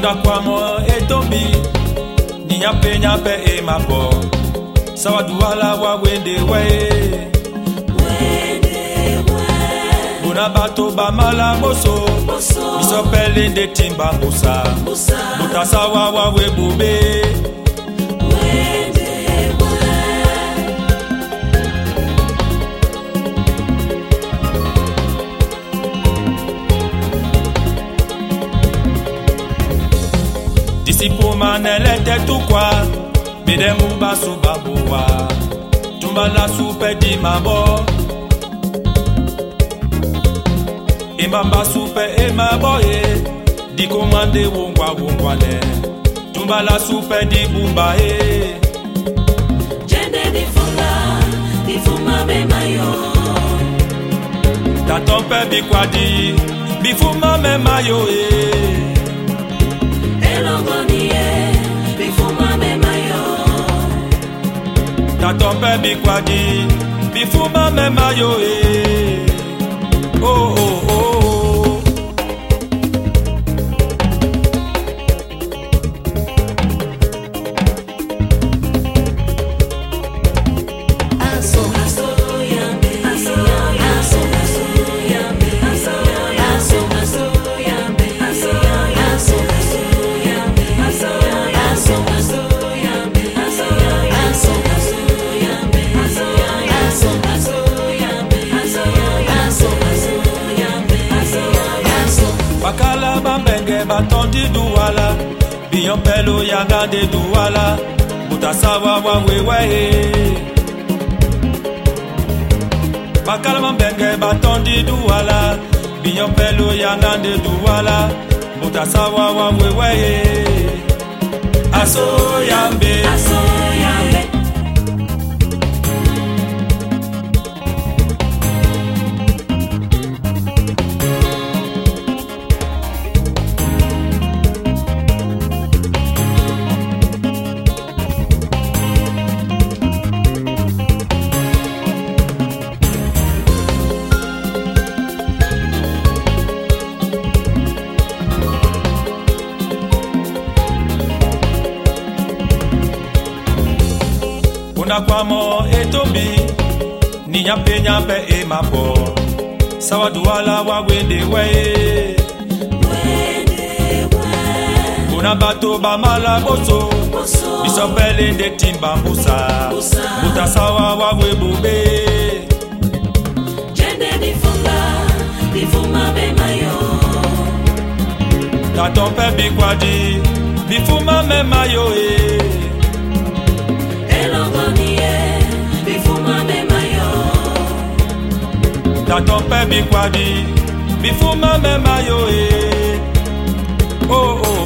Unakwamo etombi Ninyape nyape e mapo Sawaduala wa wende we Unabato bamala boso Misopele de timba musa Mutasawa wa webube Disipo manelete tukwa Bidemu basu babuwa Tumbala supe di mabo Imamba supe e maboye Di komande wongwa wongwane Tumbala supe di bumba e Jende di fuma me mayo Tatompe bikwadi Bifuma me mayo e Tatompe bikwadi Bifuma me mayo e Oh oh oh Aso yambe Aso yambe Aso yambe Aso Bakala bambenge batondi duwala Biyon pelo yagade duwala Mutasawa wa wewe Bakala bambenge batondi duwala Biyon pelo yagade duwala Mutasawa wa wewe Aso yambe Unakwamo etombi Ninyape e mapo Sawaduala wa wende we Unabato bamala boso Bisopele de timba musa Mutasawa wa webube Jende di fuma me mayo Tatompe bikwadi Bifuma me mayo e Tatompe bikwadi Bifuma me mayo e Oh oh